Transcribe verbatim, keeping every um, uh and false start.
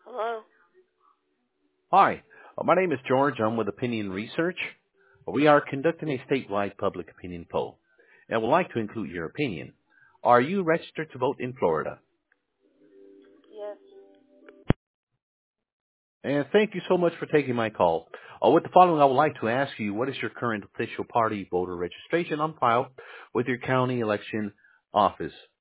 Hello? Hi, uh, my name is George. I'm with Opinion Research. We are conducting a statewide public opinion poll and would like to include your opinion. Are you registered to vote in Florida? Yes. And thank you so much for taking my call. Uh, with the following, I would like to ask you, what is your current official party voter registration on file with your county election office?